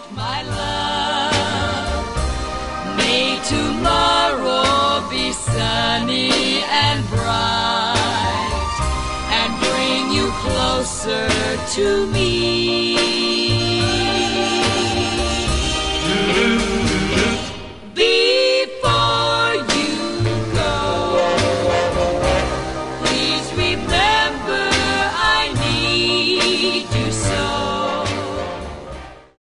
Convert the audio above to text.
my love. May tomorrow be sunny and bright and bring you closer to me.